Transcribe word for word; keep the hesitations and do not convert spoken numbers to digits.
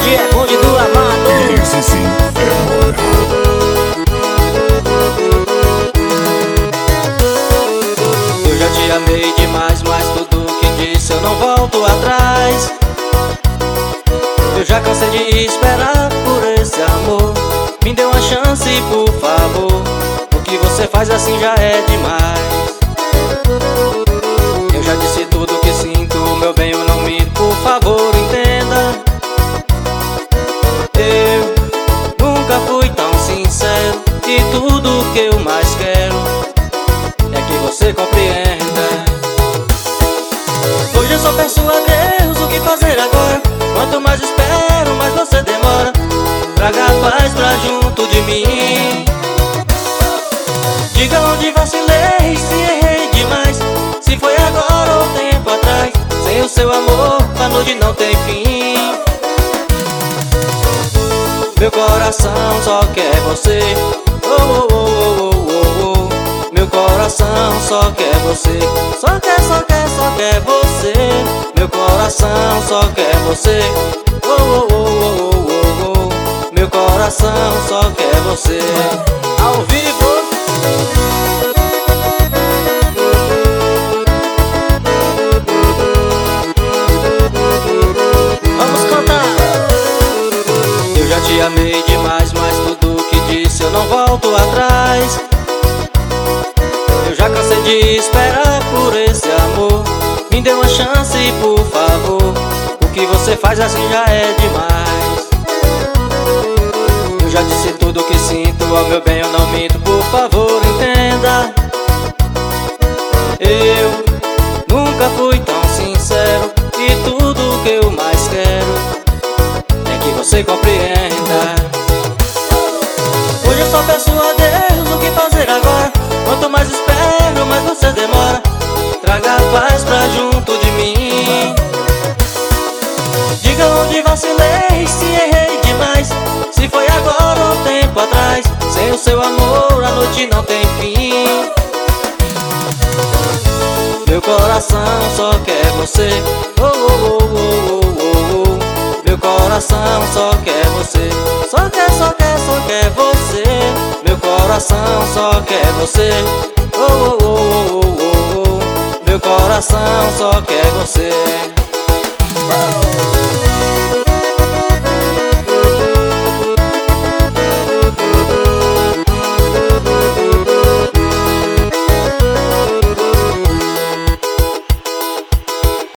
bonde é bonde do amado. Esse sim é moral. Eu já te amei demais, mas tudo que disse eu não volto atrás. Eu já cansei de esperar por esse amor. Me dê uma chance, por favor. O que você faz assim já é demais. Eu já disse tudo que sinto, meu bem, eu não minto, por favor, entenda. Eu nunca fui tão sincero, e tudo que eu mais quero é que você compreenda. Hoje eu só peço a Deus o que fazer agora. Quanto mais espero, mais você demora. Traga a paz pra junto de mim. Diga onde vacilei, se errei demais, se foi agora ou tempo atrás. Sem o seu amor, a noite não tem fim. Meu coração só quer você. Oh, oh, oh, oh, oh, oh. Meu coração só quer você. Só quer, só quer, só quer você. Meu coração só quer você. Oh, oh, oh, oh, oh, oh. Meu coração só quer você. Ao vivo. Vamos cantar. Eu já te amei demais, mas tudo que disse eu não volto atrás. Eu já cansei de esperar por esse amor. Me dê uma chance, por favor. O que você faz assim já é demais. Eu já disse tudo que sinto, ó meu bem, eu não minto, por favor, entenda. Eu nunca fui tão sincero, e tudo que eu mais quero é que você compreenda. Hoje eu só peço a Deus o que fazer agora. Quanto mais espero, mais você demora. Traga a paz pra junto de mim. Diga onde vacilei, se errei demais, se foi agora ou tempo atrás. Sem o seu amor, a noite não tem fim. Meu coração só quer você. Oh, oh, oh, oh, oh, oh. Meu coração só quer você. Só quer, só quer, só quer você. Meu coração só quer você. Oh, oh, oh, oh, oh, oh. Meu coração só quer você.